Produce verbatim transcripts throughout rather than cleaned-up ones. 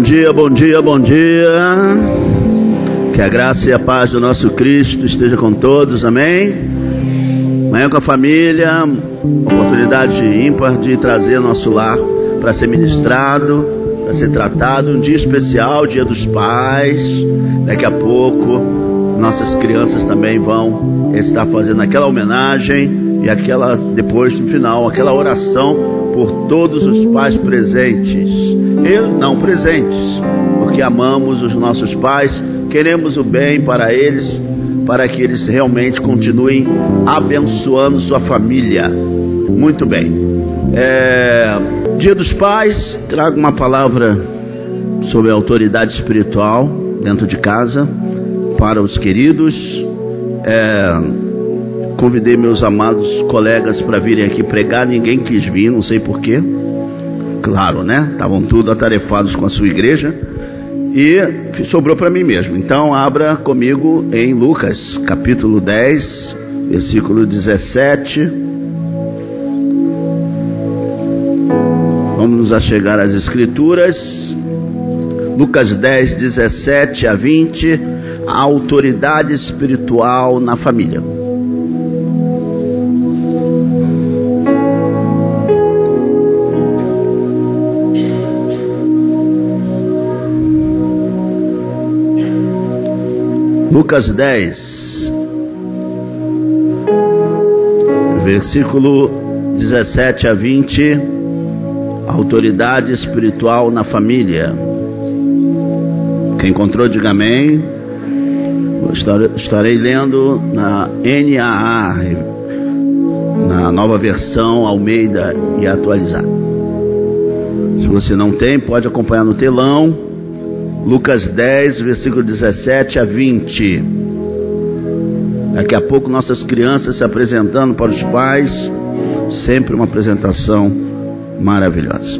dia, bom dia, bom dia. Que a graça e a paz do nosso Cristo esteja com todos, amém? Manhã com a família, oportunidade ímpar de trazer nosso lar para ser ministrado, para ser tratado. Um dia especial, dia dos pais. Daqui a pouco nossas crianças também vão estar fazendo aquela homenagem e aquela, depois no final, aquela oração por todos os pais presentes e não presentes, porque amamos os nossos pais, queremos o bem para eles, para que eles realmente continuem abençoando sua família. Muito bem, é, Dia dos Pais, trago uma palavra sobre a autoridade espiritual dentro de casa para os queridos. é, Convidei meus amados colegas para virem aqui pregar, ninguém quis vir, não sei porquê. Claro, né? Estavam tudo atarefados com a sua igreja e sobrou para mim mesmo. Então abra comigo em Lucas, capítulo dez, versículo dezessete. Vamos nos achegar às escrituras. Lucas dez, dezessete a vinte, a autoridade espiritual na família. Lucas dez, versículo dezessete a vinte, autoridade espiritual na família. Quem encontrou, diga amém. Estarei lendo na N A A, na nova versão Almeida e atualizada. Se você não tem, pode acompanhar no telão. Lucas dez, versículo dezessete a vinte. Daqui a pouco nossas crianças se apresentando para os pais. Sempre uma apresentação maravilhosa.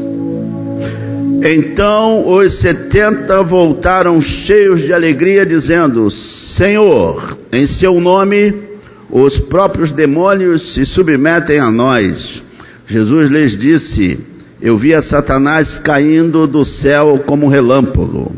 Então os setenta voltaram cheios de alegria, dizendo: Senhor, em seu nome os próprios demônios se submetem a nós. Jesus lhes disse: Eu vi a Satanás caindo do céu como relâmpago.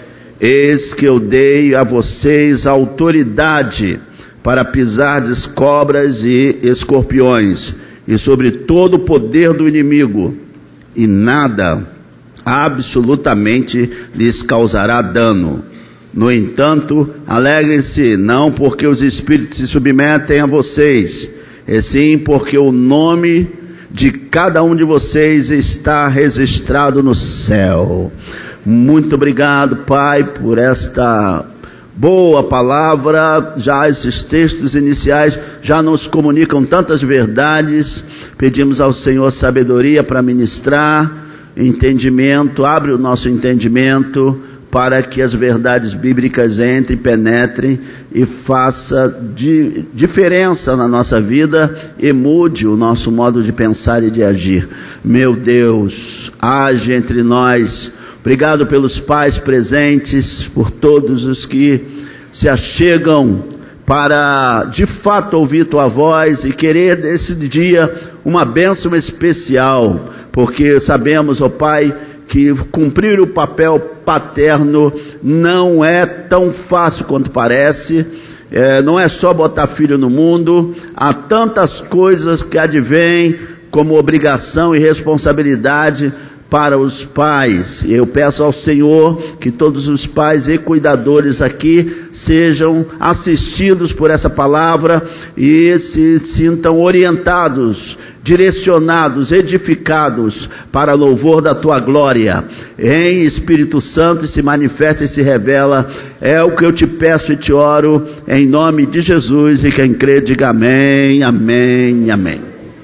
Eis que eu dei a vocês autoridade para pisardes cobras e escorpiões, e sobre todo o poder do inimigo, e nada, absolutamente, lhes causará dano. No entanto, alegrem-se, não porque os espíritos se submetem a vocês, e sim porque o nome de cada um de vocês está registrado no céu. Muito obrigado, Pai, por esta boa palavra. Já esses textos iniciais já nos comunicam tantas verdades. Pedimos ao Senhor sabedoria para ministrar, entendimento. Abre o nosso entendimento para que as verdades bíblicas entrem, penetrem e faça di- diferença na nossa vida e mude o nosso modo de pensar e de agir. Meu Deus, age entre nós. Obrigado pelos pais presentes, por todos os que se achegam para de fato ouvir tua voz e querer nesse dia uma bênção especial, porque sabemos, ó Pai, que cumprir o papel paterno não é tão fácil quanto parece. É, não é só botar filho no mundo, há tantas coisas que advêm como obrigação e responsabilidade para os pais. Eu peço ao Senhor que todos os pais e cuidadores aqui sejam assistidos por essa palavra e se sintam orientados, direcionados, edificados para louvor da tua glória. Em Espírito Santo se manifesta e se revela. É o que eu te peço e te oro em nome de Jesus, e quem crê diga amém, amém, amém.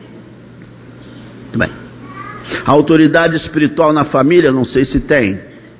Muito bem. A autoridade espiritual na família, não sei se tem.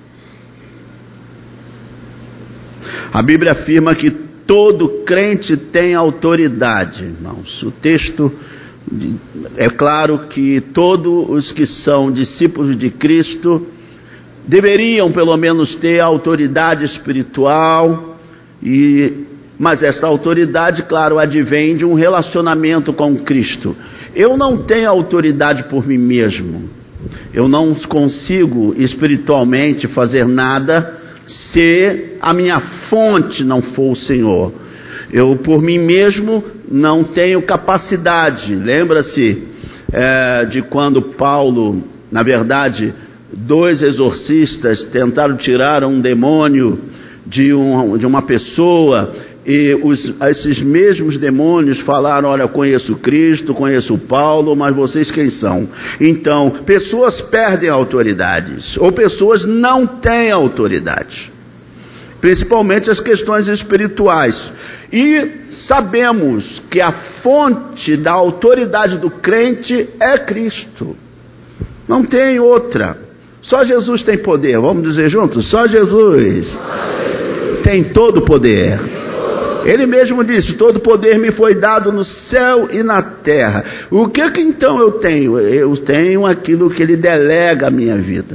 A Bíblia afirma que todo crente tem autoridade, irmãos. O texto, é claro que todos os que são discípulos de Cristo deveriam pelo menos ter autoridade espiritual, e, mas essa autoridade, claro, advém de um relacionamento com Cristo. Eu não tenho autoridade por mim mesmo. Eu não consigo espiritualmente fazer nada se a minha fonte não for o Senhor. Eu por mim mesmo não tenho capacidade. Lembra-se é, de quando Paulo, na verdade, dois exorcistas tentaram tirar um demônio de, um, de uma pessoa, e os, esses mesmos demônios falaram: olha, conheço Cristo, conheço Paulo, mas vocês quem são? Então, pessoas perdem autoridades, ou pessoas não têm autoridade, principalmente as questões espirituais. E sabemos que a fonte da autoridade do crente é Cristo, não tem outra. Só Jesus tem poder. Vamos dizer juntos: só Jesus tem todo o poder. Ele mesmo disse: todo poder me foi dado no céu e na terra. O que que então eu tenho? Eu tenho aquilo que Ele delega à minha vida.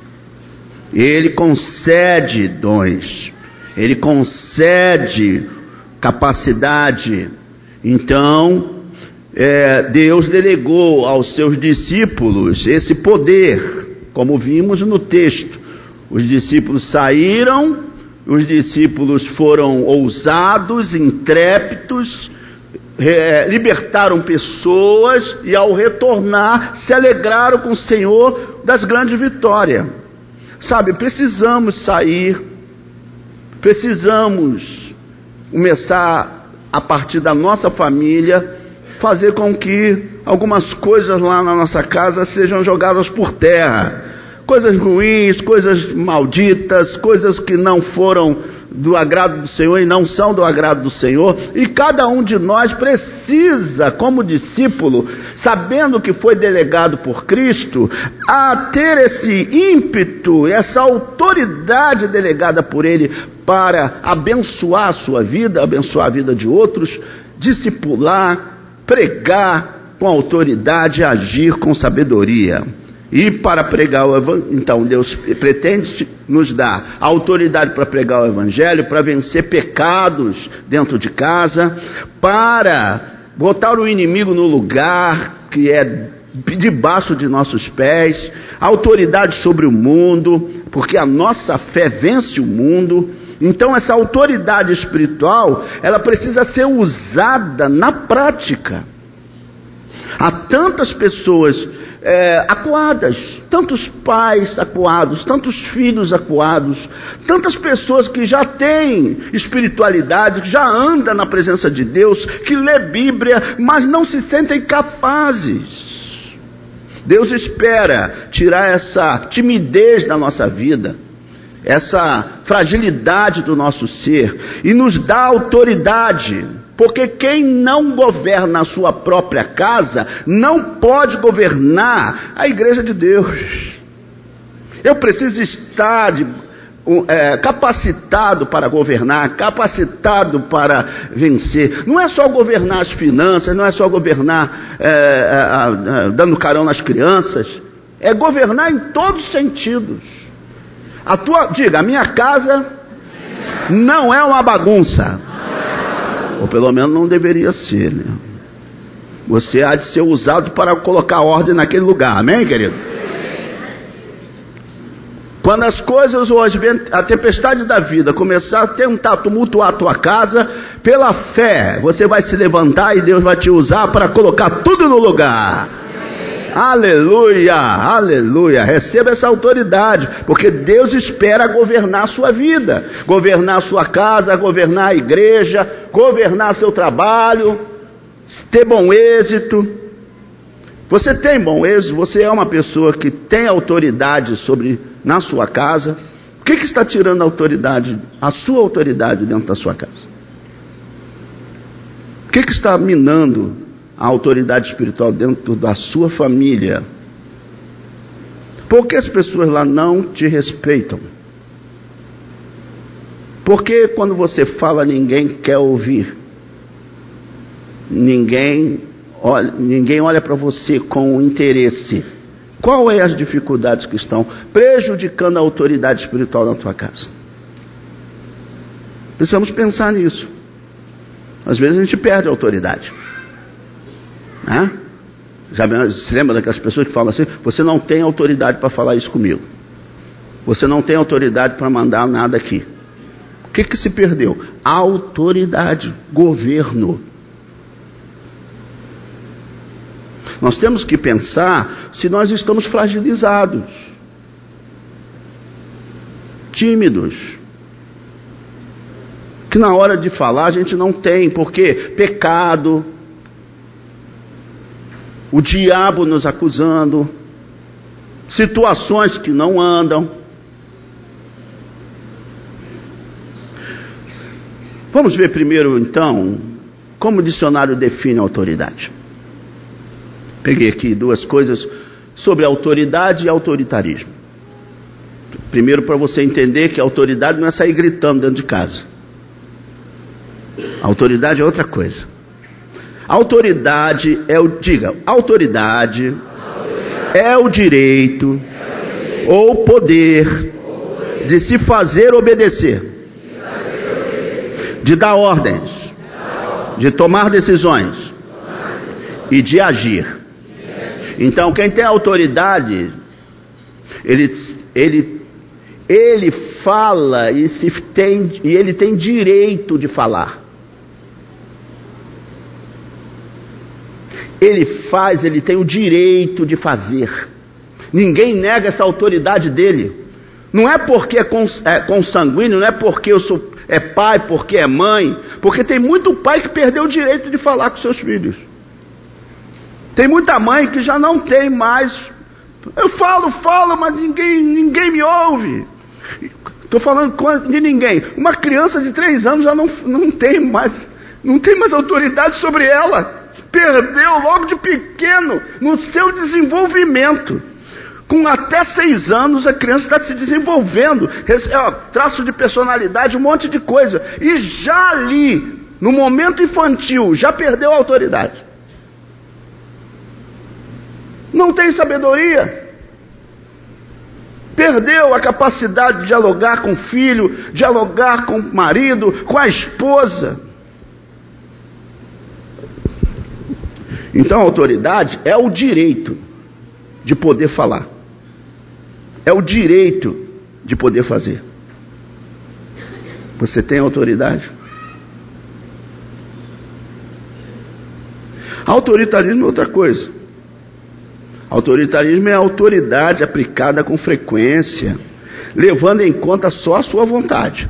Ele concede dons, Ele concede capacidade. Então, é, Deus delegou aos seus discípulos esse poder, como vimos no texto. Os discípulos saíram, os discípulos foram ousados, intrépidos, é, libertaram pessoas, e ao retornar se alegraram com o Senhor das grandes vitórias. Sabe, precisamos sair, precisamos começar a partir da nossa família, fazer com que algumas coisas lá na nossa casa sejam jogadas por terra. Coisas ruins, coisas malditas, coisas que não foram do agrado do Senhor e não são do agrado do Senhor. E cada um de nós precisa, como discípulo, sabendo que foi delegado por Cristo, a ter esse ímpeto, essa autoridade delegada por Ele para abençoar a sua vida, abençoar a vida de outros, discipular, pregar com autoridade, agir com sabedoria. E para pregar o evangelho, então Deus pretende nos dar autoridade para pregar o evangelho, para vencer pecados dentro de casa, para botar o inimigo no lugar que é debaixo de nossos pés, autoridade sobre o mundo, porque a nossa fé vence o mundo. Então essa autoridade espiritual, ela precisa ser usada na prática. Há tantas pessoas é, acuadas, tantos pais acuados, tantos filhos acuados, tantas pessoas que já têm espiritualidade, que já andam na presença de Deus, que lê Bíblia, mas não se sentem capazes. Deus espera tirar essa timidez da nossa vida, essa fragilidade do nosso ser, e nos dá autoridade, porque quem não governa a sua própria casa, não pode governar a igreja de Deus. Eu preciso estar de, é, capacitado para governar, capacitado para vencer. Não é só governar as finanças, não é só governar é, é, é, dando carão nas crianças, é governar em todos os sentidos. A tua, diga, a minha casa não é uma bagunça. Ou pelo menos não deveria ser, né? Você há de ser usado para colocar ordem naquele lugar, amém, querido? Quando as coisas, ou a tempestade da vida começar a tentar tumultuar a tua casa, pela fé, você vai se levantar e Deus vai te usar para colocar tudo no lugar. Aleluia, aleluia, receba essa autoridade, porque Deus espera governar a sua vida, governar a sua casa, governar a igreja, governar seu trabalho, ter bom êxito. Você tem bom êxito, você é uma pessoa que tem autoridade sobre, na sua casa. O que, que está tirando a autoridade, a sua autoridade dentro da sua casa? O que, que está minando a autoridade espiritual dentro da sua família? Por que as pessoas lá não te respeitam? Porque quando você fala, ninguém quer ouvir. Ninguém olha, ninguém olha para você com interesse. Qual é as dificuldades que estão prejudicando a autoridade espiritual na tua casa? Precisamos pensar nisso. Às vezes a gente perde a autoridade. Né? Já se lembra daquelas pessoas que falam assim: você não tem autoridade para falar isso comigo. Você não tem autoridade para mandar nada aqui. O que que se perdeu? Autoridade, governo. Nós temos que pensar se nós estamos fragilizados, tímidos, que na hora de falar a gente não tem, porque pecado, o diabo nos acusando, situações que não andam. Vamos ver primeiro então como o dicionário define a autoridade. Peguei aqui duas coisas sobre autoridade e autoritarismo. Primeiro, para você entender que a autoridade não é sair gritando dentro de casa. A autoridade é outra coisa. Autoridade é o, diga, autoridade, autoridade. É o direito, é o direito ou poder, poder de se fazer obedecer, se fazer obedecer. De dar ordens, de, de tomar decisões, tomar decisões. E de agir. Então, quem tem autoridade, ele, ele, ele fala e, se tem, e ele tem direito de falar. Ele faz, ele tem o direito de fazer. Ninguém nega essa autoridade dele. Não é porque é, cons, é consanguíneo, não é porque eu sou, é pai, porque é mãe. Porque tem muito pai que perdeu o direito de falar com seus filhos. Tem muita mãe que já não tem mais. Eu falo, falo, mas ninguém, ninguém me ouve. Estou falando de ninguém. Uma criança de três anos já não, não tem mais, não tem mais autoridade sobre ela. Perdeu logo de pequeno no seu desenvolvimento. Com até seis anos a criança está se desenvolvendo. É, ó, traço de personalidade, um monte de coisa. E já ali, no momento infantil, já perdeu a autoridade. Não tem sabedoria. Perdeu a capacidade de dialogar com o filho, dialogar com o marido, com a esposa. Então a autoridade é o direito de poder falar. É o direito de poder fazer. Você tem autoridade? Autoritarismo é outra coisa. Autoritarismo é a autoridade aplicada com frequência, levando em conta só a sua vontade.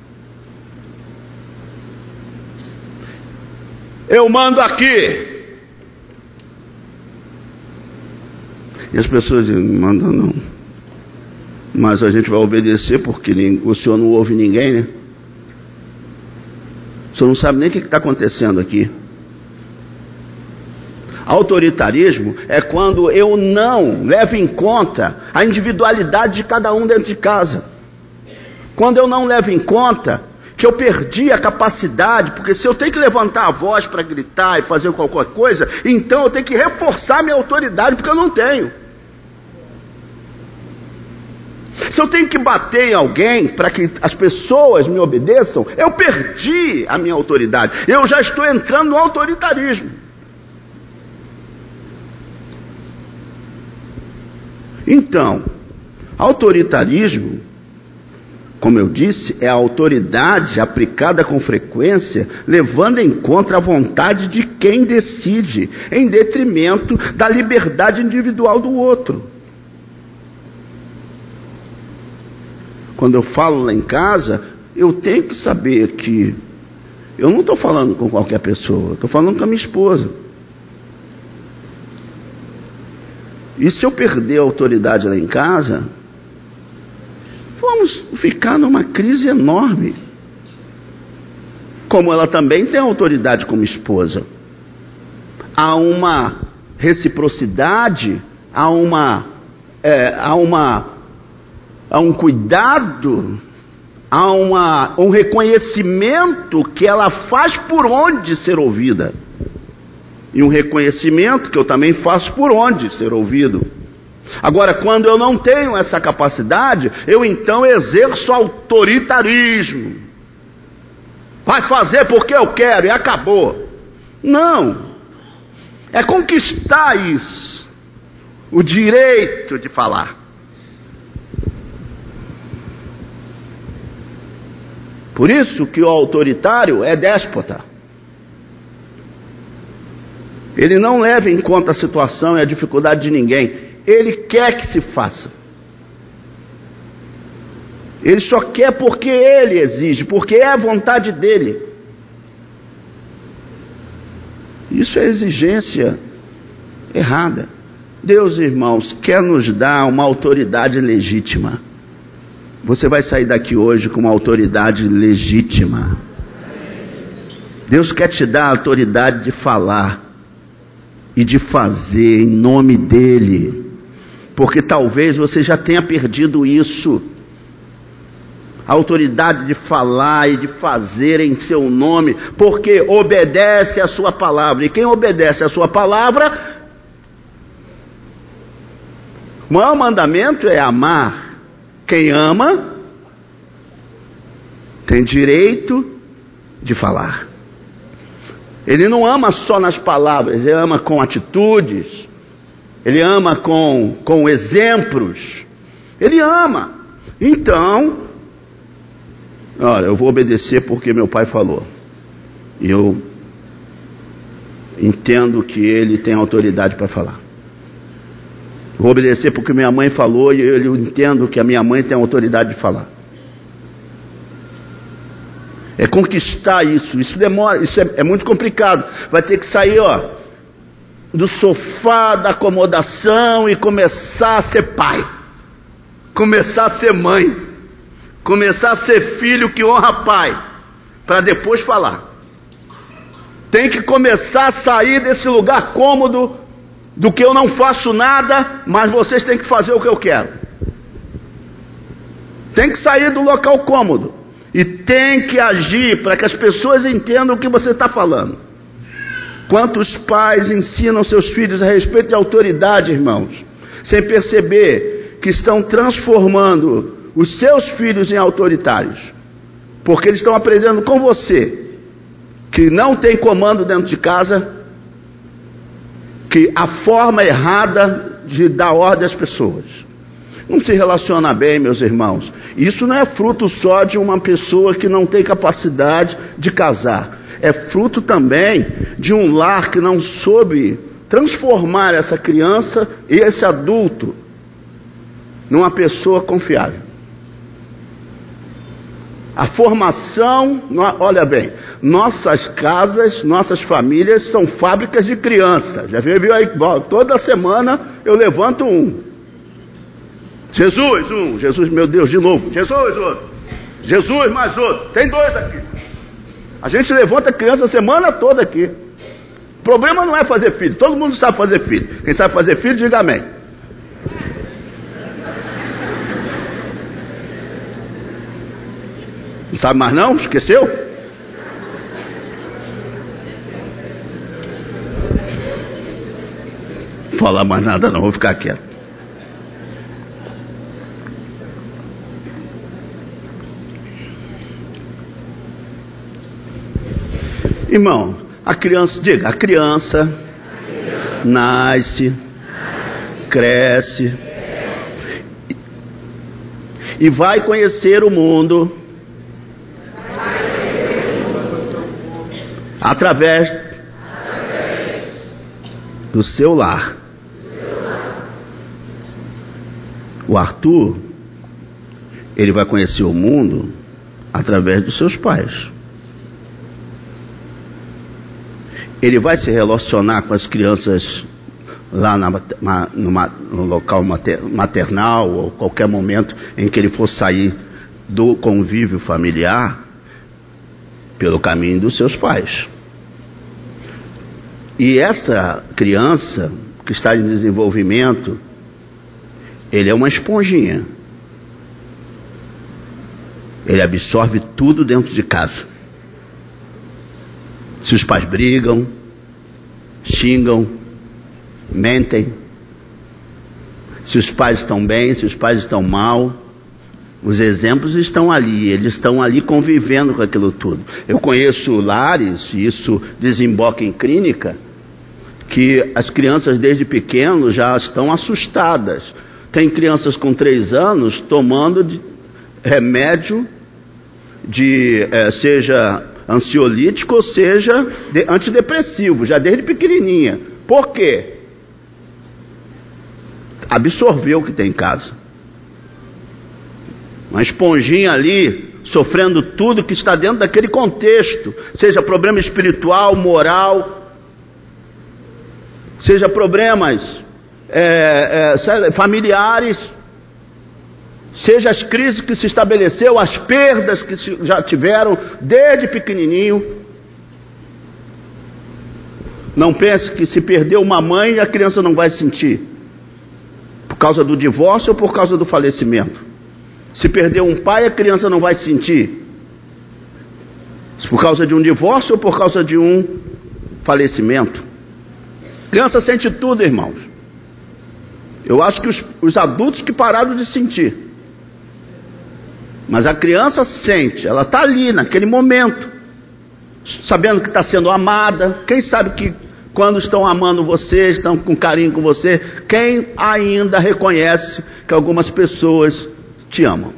Eu mando aqui. E as pessoas dizem: não manda não. Mas a gente vai obedecer porque o senhor não ouve ninguém, né? O senhor não sabe nem o que está acontecendo aqui. Autoritarismo é quando eu não levo em conta a individualidade de cada um dentro de casa. Quando eu não levo em conta que eu perdi a capacidade, porque se eu tenho que levantar a voz para gritar e fazer qualquer coisa, então eu tenho que reforçar minha autoridade, porque eu não tenho. Se eu tenho que bater em alguém para que as pessoas me obedeçam, eu perdi a minha autoridade. Eu já estou entrando no autoritarismo. Então, autoritarismo, como eu disse, é a autoridade aplicada com frequência, levando em conta a vontade de quem decide, em detrimento da liberdade individual do outro. Quando eu falo lá em casa, eu tenho que saber que eu não estou falando com qualquer pessoa, estou falando com a minha esposa. E se eu perder a autoridade lá em casa, vamos ficar numa crise enorme. Como ela também tem autoridade como esposa. Há uma reciprocidade, há uma, é, há uma, há um cuidado, há uma, um reconhecimento que ela faz por onde ser ouvida. E um reconhecimento que eu também faço por onde ser ouvido. Agora, quando eu não tenho essa capacidade, eu então exerço autoritarismo. Vai fazer porque eu quero e acabou. Não. É conquistar isso, o direito de falar. Por isso que o autoritário é déspota. Ele não leva em conta a situação e a dificuldade de ninguém. Ele quer que se faça. Ele só quer porque ele exige, porque é a vontade dele. Isso é exigência errada. Deus, irmãos, quer nos dar uma autoridade legítima. Você vai sair daqui hoje com uma autoridade legítima. Deus quer te dar a autoridade de falar e de fazer em nome dele, porque talvez você já tenha perdido isso. A autoridade de falar e de fazer em seu nome, porque obedece a sua palavra. E quem obedece a sua palavra, o maior mandamento é amar. Quem ama tem direito de falar. Ele não ama só nas palavras, ele ama com atitudes, ele ama com, com exemplos, ele ama. Então, olha, eu vou obedecer porque meu pai falou. E eu entendo que ele tem autoridade para falar. Vou obedecer porque minha mãe falou e eu entendo que a minha mãe tem autoridade de falar. É conquistar isso. Isso demora, isso é, é muito complicado. Vai ter que sair, ó, do sofá, da acomodação e começar a ser pai. Começar a ser mãe. Começar a ser filho que honra pai, para depois falar. Tem que começar a sair desse lugar cômodo, do que eu não faço nada, mas vocês têm que fazer o que eu quero. Tem que sair do local cômodo, e tem que agir para que as pessoas entendam o que você está falando. Quantos pais ensinam seus filhos a respeito de autoridade, irmãos, sem perceber que estão transformando os seus filhos em autoritários, porque eles estão aprendendo com você que não tem comando dentro de casa, que a forma errada de dar ordem às pessoas não se relaciona bem, meus irmãos. Isso não é fruto só de uma pessoa que não tem capacidade de casar, é fruto também de um lar que não soube transformar essa criança e esse adulto numa pessoa confiável. A formação, olha bem, nossas casas, nossas famílias são fábricas de criança. Já viu aí, toda semana eu levanto um. Jesus, um. Jesus, meu Deus, de novo. Jesus, outro. Jesus, mais outro. Tem dois aqui. A gente levanta criança a semana toda aqui. O problema não é fazer filho. Todo mundo sabe fazer filho. Quem sabe fazer filho, diga amém. Não sabe mais não? Esqueceu? Não vou falar mais nada não, vou ficar quieto. Irmão, a criança, diga, a criança, a criança nasce, nasce, cresce, cresce e, e vai conhecer o mundo através, através do seu lar. seu lar. O Arthur, ele vai conhecer o mundo através dos seus pais. Ele vai se relacionar com as crianças lá na, na, numa, no local mater, maternal, ou qualquer momento em que ele for sair do convívio familiar, pelo caminho dos seus pais. E essa criança que está em desenvolvimento, ele é uma esponjinha. Ele absorve tudo dentro de casa. Se os pais brigam, xingam, mentem, se os pais estão bem, se os pais estão mal, os exemplos estão ali, eles estão ali convivendo com aquilo tudo. Eu conheço lares, e isso desemboca em clínica, que as crianças desde pequenos já estão assustadas. Tem crianças com três anos tomando de remédio, de, é, seja ansiolítico ou seja de, antidepressivo, já desde pequenininha. Por quê? Absorveu o que tem em casa. Uma esponjinha ali, sofrendo tudo que está dentro daquele contexto, seja problema espiritual, moral, seja problemas é, é, familiares, seja as crises que se estabeleceu, as perdas que se, já tiveram desde pequenininho. Não pense que se perdeu uma mãe a criança não vai sentir, por causa do divórcio ou por causa do falecimento. Se perdeu um pai, a criança não vai sentir, por causa de um divórcio ou por causa de um falecimento. A criança sente tudo, irmãos. Eu acho que os, os adultos que pararam de sentir, mas a criança sente, ela está ali naquele momento, sabendo que está sendo amada. Quem sabe que quando estão amando você, estão com carinho com você, quem ainda reconhece que algumas pessoas te amam?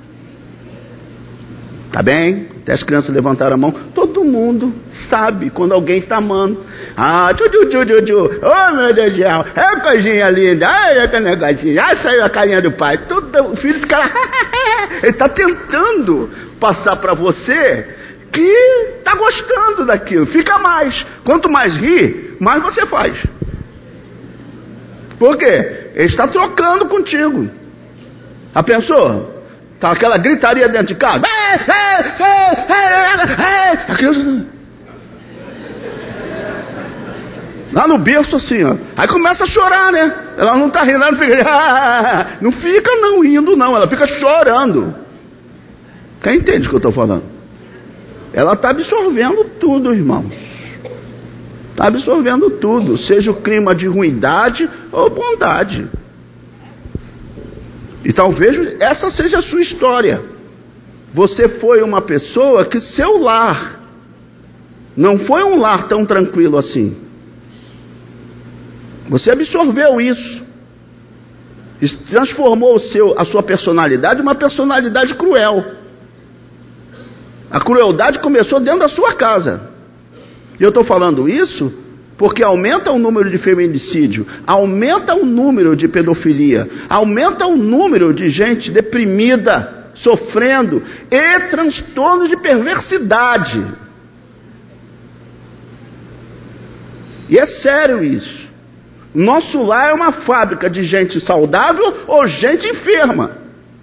Tá bem? Até as crianças levantaram a mão. Todo mundo sabe quando alguém está amando. Ah, tchu, tchu, tchu, tchu. Oh, meu Deus do céu, é coisinha linda. Ai, é que negocinho. Ah, saiu a carinha do pai. Todo, o filho fica lá. Ele está tentando passar para você que está gostando daquilo. Fica mais. Quanto mais ri, mais você faz. Por quê? Ele está trocando contigo. Já pensou? Tá aquela gritaria dentro de casa. A criança... Lá no berço assim, ó. Aí começa a chorar, né? Ela não tá rindo, ela não fica... Não fica não rindo não, ela fica chorando. Quem entende o que eu estou falando? Ela está absorvendo tudo, irmãos. Está absorvendo tudo, seja o clima de ruindade ou bondade. E talvez essa seja a sua história. Você foi uma pessoa que seu lar não foi um lar tão tranquilo assim. Você absorveu isso e transformou o seu, a sua personalidade em uma personalidade cruel. A crueldade começou dentro da sua casa. E eu estou falando isso porque aumenta o número de feminicídio, aumenta o número de pedofilia, aumenta o número de gente deprimida, sofrendo, e transtornos de perversidade. E é sério isso. Nosso lar é uma fábrica de gente saudável ou gente enferma.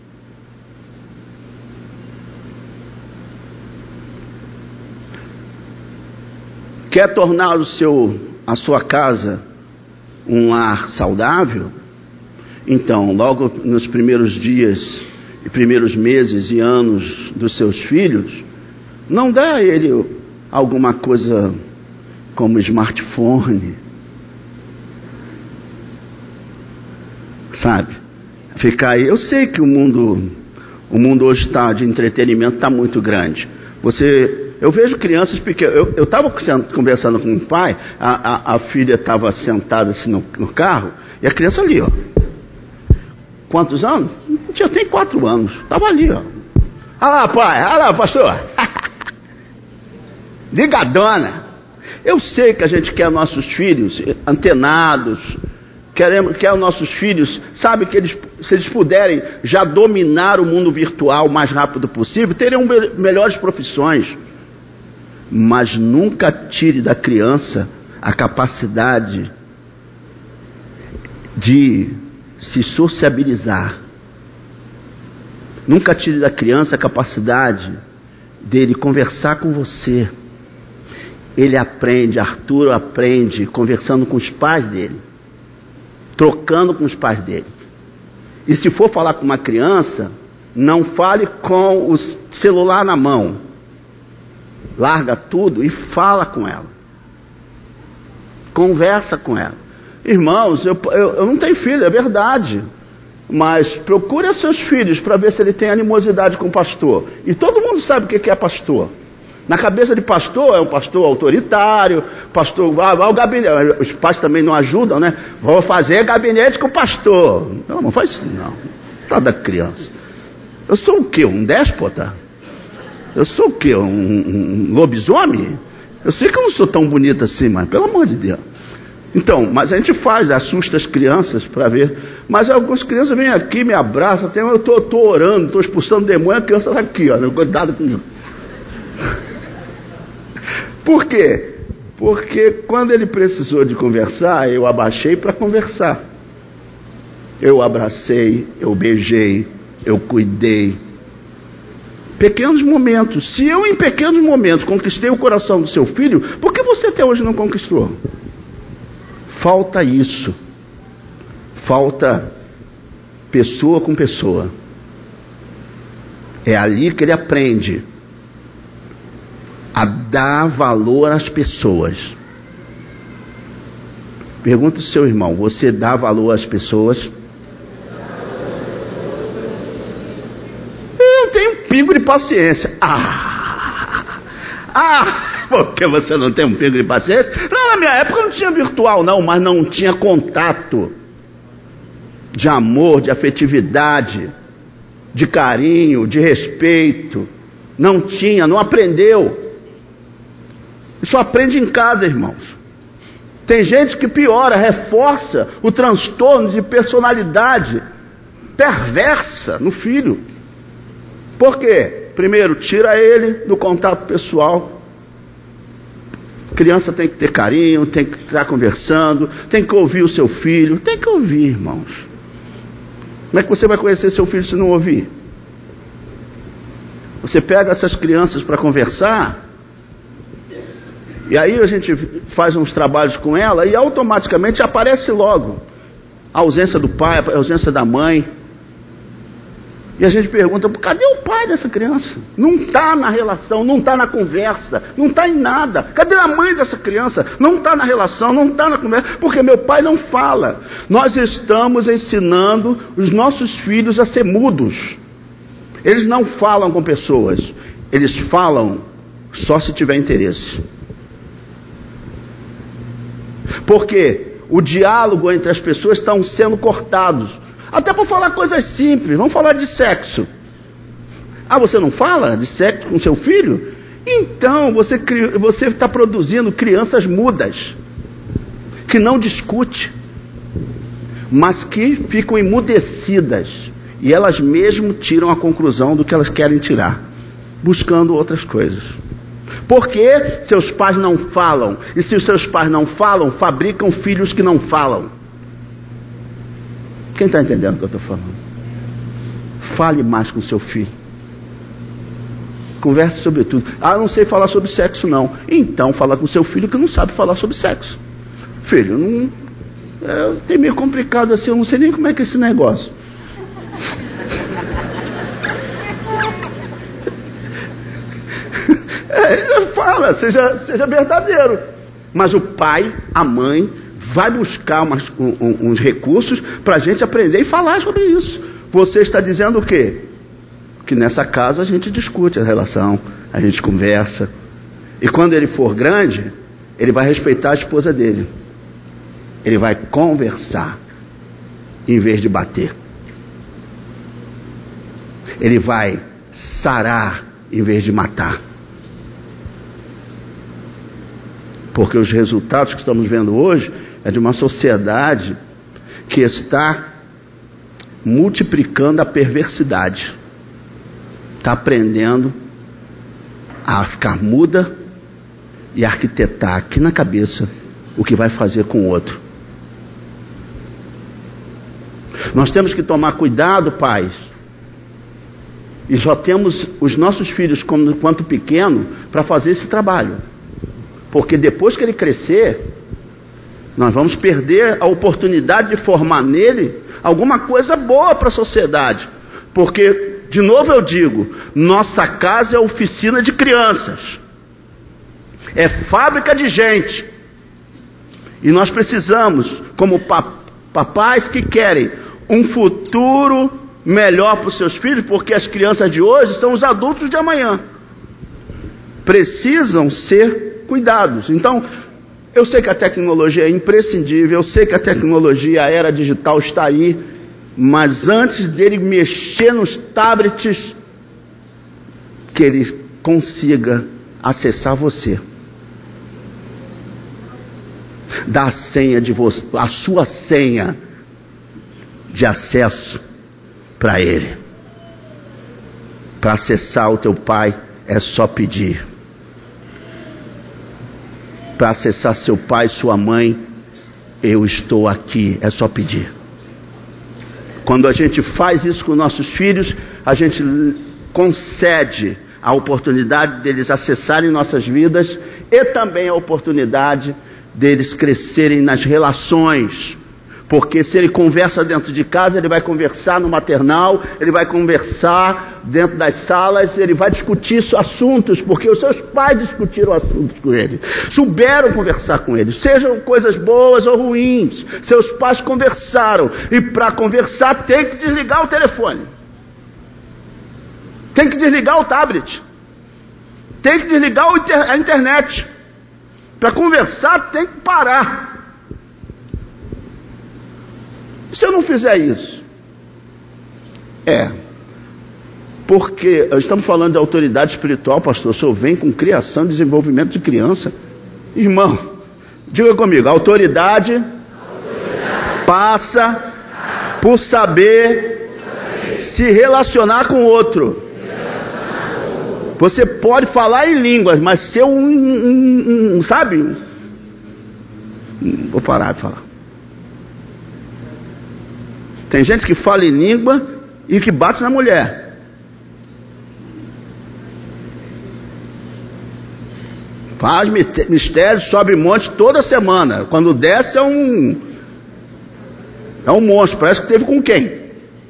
Quer tornar o seu, a sua casa um lar saudável? Então, logo nos primeiros dias, e primeiros meses e anos dos seus filhos, não dá a ele alguma coisa como smartphone, sabe? Ficar aí. Eu sei que o mundo, o mundo hoje está de entretenimento está muito grande. Você Eu vejo crianças pequenas. Eu estava conversando com o pai, a, a, a filha estava sentada assim no, no carro, e a criança ali, ó. Quantos anos? Já tem quatro anos. Estava ali, ó. Olha lá, pai, olha lá, pastor. Ligadona. Eu sei que a gente quer nossos filhos antenados, queremos, quer os nossos filhos, sabe que eles, se eles puderem já dominar o mundo virtual o mais rápido possível, teriam melhores profissões. Mas nunca tire da criança a capacidade de se sociabilizar. Nunca tire da criança a capacidade dele conversar com você. Ele aprende, Arthur aprende conversando com os pais dele, trocando com os pais dele. E se for falar com uma criança, não fale com o celular na mão. Larga tudo e fala com ela. Conversa com ela. Irmãos, eu, eu, eu não tenho filho, é verdade. Mas procure seus filhos para ver se ele tem animosidade com o pastor. E todo mundo sabe o que é pastor. Na cabeça de pastor, é um pastor autoritário, pastor, vai, vai ao gabinete. Os pais também não ajudam, né? Vou fazer gabinete com o pastor. Não, não faz isso, não. Toda criança. Eu sou o quê? Um déspota? Eu sou o quê? Um, um, um lobisomem? Eu sei que eu não sou tão bonito assim, mas pelo amor de Deus. Então, mas a gente faz, assusta as crianças para ver. Mas algumas crianças vêm aqui, me abraçam, até eu estou orando, estou expulsando demônio, a criança está aqui, ó, cuidado comigo. Por quê? Porque quando ele precisou de conversar, eu abaixei para conversar. Eu abracei, eu beijei, eu cuidei. Pequenos momentos. Se eu em pequenos momentos conquistei o coração do seu filho, por que você até hoje não conquistou? Falta isso. Falta pessoa com pessoa. É ali que ele aprende a dar valor às pessoas. Pergunta ao seu irmão: você dá valor às pessoas? Eu tenho um pingo de paciência. Ah! Ah! Por que você não tem um pingo de paciência? Não, na minha época não tinha virtual não, mas não tinha contato de amor, de afetividade, de carinho, de respeito. Não tinha, não aprendeu. Isso aprende em casa, irmãos. Tem gente que piora, reforça o transtorno de personalidade perversa no filho. Por quê? Primeiro, tira ele do contato pessoal. A criança tem que ter carinho, tem que estar conversando, tem que ouvir o seu filho. Tem que ouvir, irmãos. Como é que você vai conhecer seu filho se não ouvir? Você pega essas crianças para conversar, e aí a gente faz uns trabalhos com ela, e automaticamente aparece logo a ausência do pai, a ausência da mãe. E a gente pergunta: cadê o pai dessa criança? Não está na relação, não está na conversa, não está em nada. Cadê a mãe dessa criança? Não está na relação, não está na conversa, porque meu pai não fala. Nós estamos ensinando os nossos filhos a ser mudos. Eles não falam com pessoas, eles falam só se tiver interesse. Porque o diálogo entre as pessoas estão sendo cortados. Até para falar coisas simples. Vamos falar de sexo. Ah, você não fala de sexo com seu filho? Então você você está produzindo crianças mudas, que não discutem, mas que ficam emudecidas, e elas mesmo tiram a conclusão do que elas querem tirar, buscando outras coisas. Porque seus pais não falam, e se os seus pais não falam, fabricam filhos que não falam. Quem está entendendo o que eu estou falando? Fale mais com seu filho. Converse sobre tudo. Ah, eu não sei falar sobre sexo não. Então fala com seu filho que não sabe falar sobre sexo. Filho, não, é, tem meio complicado assim, eu não sei nem como é que é esse negócio. É, fala, seja, seja verdadeiro. Mas o pai, a mãe, vai buscar umas, um, uns recursos para a gente aprender e falar sobre isso. Você está dizendo o quê? Que nessa casa a gente discute a relação, a gente conversa. E quando ele for grande, ele vai respeitar a esposa dele. Ele vai conversar em vez de bater. Ele vai sarar em vez de matar. Porque os resultados que estamos vendo hoje é de uma sociedade que está multiplicando a perversidade. Está aprendendo a ficar muda e arquitetar aqui na cabeça o que vai fazer com o outro. Nós temos que tomar cuidado, pais. E só temos os nossos filhos como, quanto pequeno para fazer esse trabalho. Porque depois que ele crescer, nós vamos perder a oportunidade de formar nele alguma coisa boa para a sociedade. Porque, de novo eu digo, nossa casa é oficina de crianças. É fábrica de gente. E nós precisamos, como papais que querem um futuro melhor para os seus filhos, porque as crianças de hoje são os adultos de amanhã. Precisam ser cuidados. Então, Eu sei que a tecnologia é imprescindível, eu sei que a tecnologia, a era digital está aí, mas antes dele mexer nos tablets, que ele consiga acessar você. Dá a senha de você, a sua senha de acesso para ele. Para acessar o teu pai é só pedir. Para acessar seu pai, sua mãe, eu estou aqui, é só pedir. Quando a gente faz isso com nossos filhos, a gente concede a oportunidade deles acessarem nossas vidas e também a oportunidade deles crescerem nas relações. Porque se ele conversa dentro de casa, ele vai conversar no maternal, ele vai conversar dentro das salas, ele vai discutir assuntos, porque os seus pais discutiram assuntos com ele, souberam conversar com ele, sejam coisas boas ou ruins, seus pais conversaram, e para conversar tem que desligar o telefone, tem que desligar o tablet, tem que desligar a internet, para conversar tem que parar. Se eu não fizer isso, é, porque estamos falando de autoridade espiritual, pastor, o senhor vem com criação e desenvolvimento de criança. Irmão, diga comigo, a autoridade, autoridade passa por saber se relacionar com o outro. Você pode falar em línguas, mas ser um, um, um, um sabe? Vou parar de falar. Tem gente que fala em língua e que bate na mulher. Faz mistério, sobe monte toda semana. Quando desce é um é um monstro, parece que teve com quem?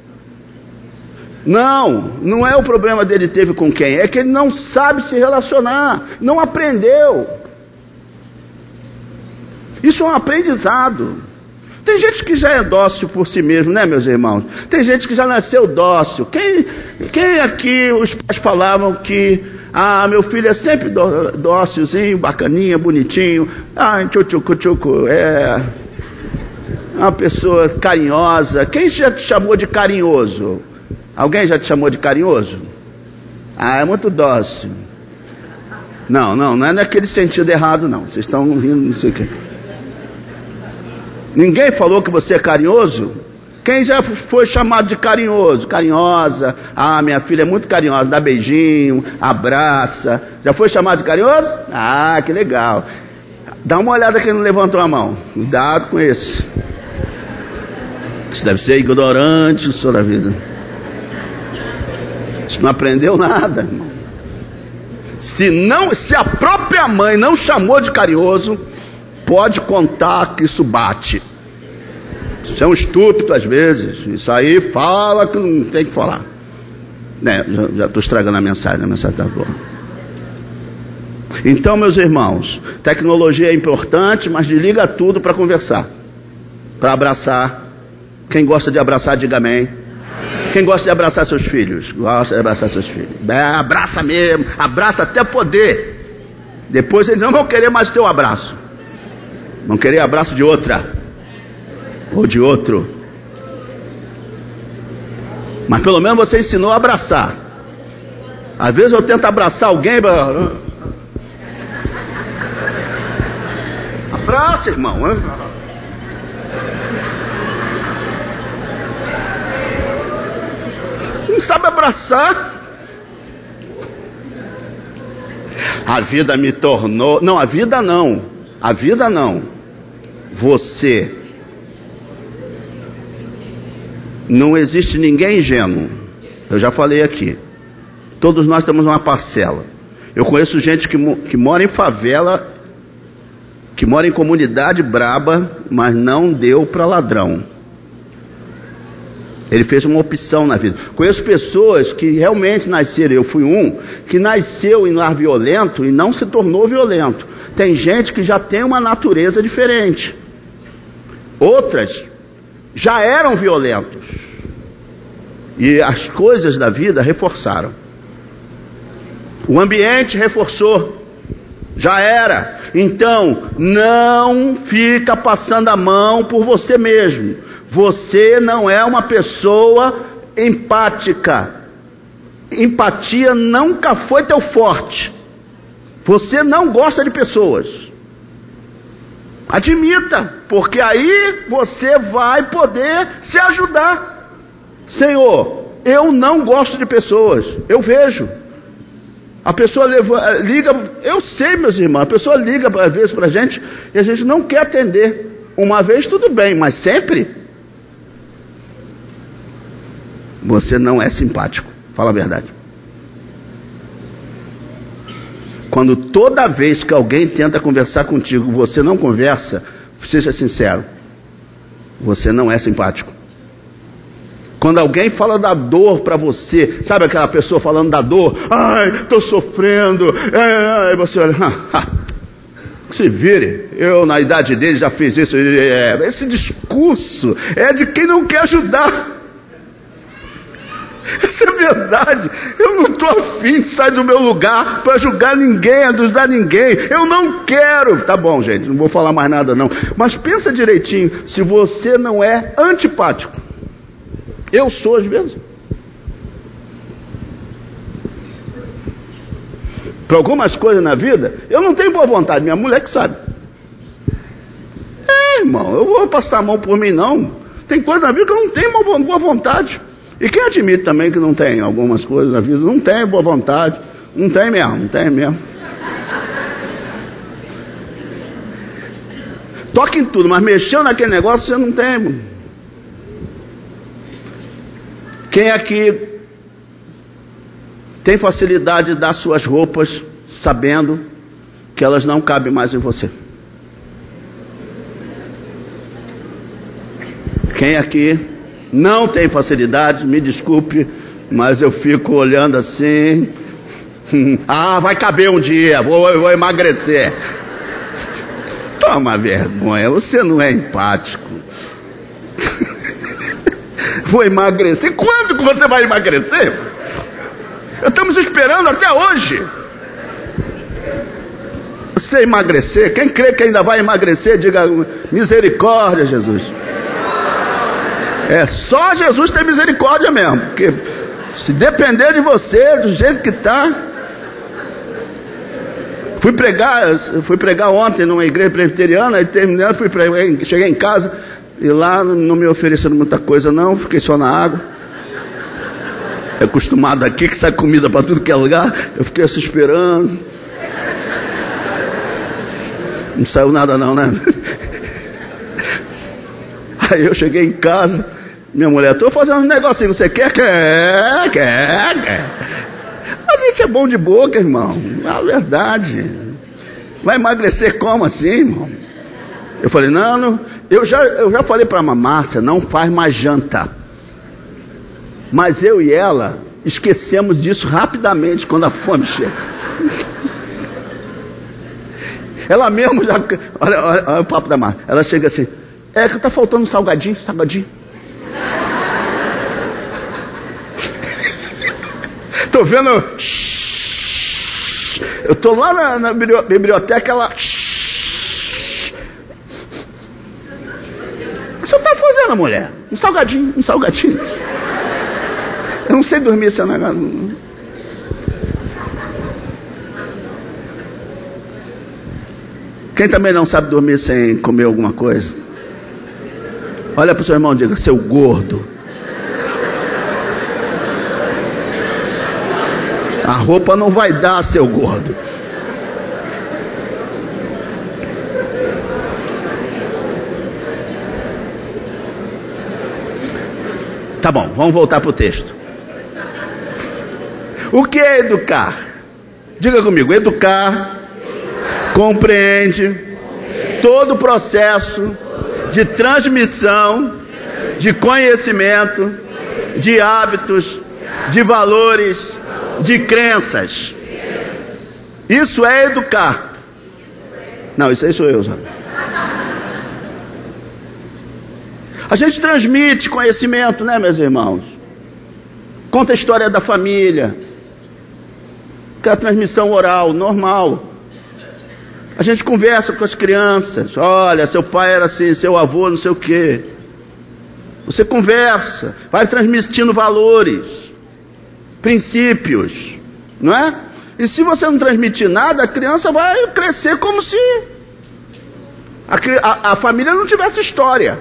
Não, não é o problema dele teve com quem, é que ele não sabe se relacionar, não aprendeu. Isso é um aprendizado. Tem gente que já é dócil por si mesmo, né, meus irmãos? Tem gente que já nasceu dócil. Quem, quem aqui os pais falavam que, ah, meu filho é sempre dócilzinho, bacaninha, bonitinho, ah, tchucucu, tchucu, é uma pessoa carinhosa. Quem já te chamou de carinhoso? Alguém já te chamou de carinhoso? Ah, é muito dócil. Não, não, não é naquele sentido errado, não. Vocês estão rindo, não sei o quê. Ninguém falou que você é carinhoso? Quem já foi chamado de carinhoso? Carinhosa? Ah, minha filha é muito carinhosa, dá beijinho, abraça. Já foi chamado de carinhoso? Ah, que legal. Dá uma olhada quem não levantou a mão. Cuidado com esse. Isso deve ser ignorante, senhor da vida. Isso não aprendeu nada, irmão. Se, não, se a própria mãe não chamou de carinhoso, pode contar que isso bate. Isso é um estúpido às vezes. Isso aí fala que não tem que falar. Né, já estou estragando a mensagem, a mensagem está boa. Então, meus irmãos, tecnologia é importante, mas desliga tudo para conversar, para abraçar. Quem gosta de abraçar, diga amém. Quem gosta de abraçar seus filhos? Gosta de abraçar seus filhos. É, abraça mesmo, abraça até poder. Depois eles não vão querer mais o teu abraço. Vão querer abraço de outra. Ou de outro. Mas pelo menos você ensinou a abraçar. Às vezes eu tento abraçar alguém. Abraça, irmão. Não sabe abraçar. A vida me tornou. Não, a vida não. A vida não. Você. Não existe ninguém ingênuo. Eu já falei aqui. Todos nós temos uma parcela. Eu conheço gente que, que mora em favela, que mora em comunidade braba, mas não deu para ladrão. Ele fez uma opção na vida. Conheço pessoas que realmente nasceram, eu fui um, que nasceu em lar violento e não se tornou violento. Tem gente que já tem uma natureza diferente. Outras já eram violentos. E as coisas da vida reforçaram. O ambiente reforçou. Já era. Então, não fica passando a mão por você mesmo. Você não é uma pessoa empática. Empatia nunca foi teu forte. Você não gosta de pessoas. Admita, porque aí você vai poder se ajudar. Senhor, eu não gosto de pessoas. Eu vejo. A pessoa liga, eu sei, meus irmãos, a pessoa liga às vezes para a gente e a gente não quer atender. Uma vez tudo bem, mas sempre? Você não é simpático, fala a verdade. Quando toda vez que alguém tenta conversar contigo, você não conversa, seja sincero, você não é simpático. Quando alguém fala da dor para você, sabe aquela pessoa falando da dor? Ai, estou sofrendo. Aí é, você olha, ah, ah, se vire. Eu, na idade dele, já fiz isso. É, esse discurso é de quem não quer ajudar. Isso é verdade. Eu não estou afim de sair do meu lugar para julgar ninguém, ajudar ninguém. Eu não quero. Tá bom, gente, não vou falar mais nada não. Mas pensa direitinho, se você não é antipático. Eu sou às vezes. Para algumas coisas na vida, eu não tenho boa vontade. Minha mulher que sabe. É, irmão, eu vou passar a mão por mim não. Tem coisa na vida que eu não tenho uma boa vontade. E quem admite também que não tem algumas coisas na vida, não tem boa vontade, não tem mesmo, não tem mesmo. Toca em tudo, mas mexeu naquele negócio você não tem. Quem aqui tem facilidade de dar suas roupas sabendo que elas não cabem mais em você? Quem aqui não tem facilidade, me desculpe, mas eu fico olhando assim, ah, vai caber um dia, vou, vou emagrecer. Toma vergonha, você não é empático. Vou emagrecer. Quando que você vai emagrecer? Estamos esperando até hoje. Você emagrecer, quem crê que ainda vai emagrecer, diga misericórdia, Jesus. É só Jesus ter misericórdia mesmo, porque se depender de você, do jeito que está. Fui pregar, fui pregar ontem numa igreja presbiteriana, e terminando, fui pregar, cheguei em casa e lá não me ofereceram muita coisa não, fiquei só na água. É acostumado aqui que sai comida para tudo que é lugar, eu fiquei assim esperando. Não saiu nada não, né? Aí eu cheguei em casa, minha mulher, estou fazendo um negocinho, você quer? Quer, quer, quer. A gente é bom de boca, irmão, é a verdade. Vai emagrecer como assim, irmão? Eu falei, não, não eu, já, eu já falei para a Márcia, não faz mais janta. Mas eu e ela esquecemos disso rapidamente quando a fome chega. Ela mesmo já, olha, olha, olha o papo da Márcia, ela chega assim, é que tá faltando um salgadinho, salgadinho. Tô vendo, eu tô lá na, na biblioteca, ela, o que você tá fazendo, mulher? Um salgadinho, um salgadinho. Eu não sei dormir sem negócio. Quem também não sabe dormir sem comer alguma coisa? Olha para o seu irmão e diga, seu gordo. A roupa não vai dar, seu gordo. Tá bom, vamos voltar para o texto. O que é educar? Diga comigo, educar compreende todo o processo de transmissão de conhecimento, de hábitos, de valores, de crenças. Isso é educar. Não, isso aí sou eu, sabe? A gente transmite conhecimento, né, meus irmãos? Conta a história da família, que é a transmissão oral, normal. A gente conversa com as crianças. Olha, seu pai era assim, seu avô não sei o quê. Você conversa, vai transmitindo valores, princípios, não é? E se você não transmitir nada, a criança vai crescer como se a, a, a família não tivesse história.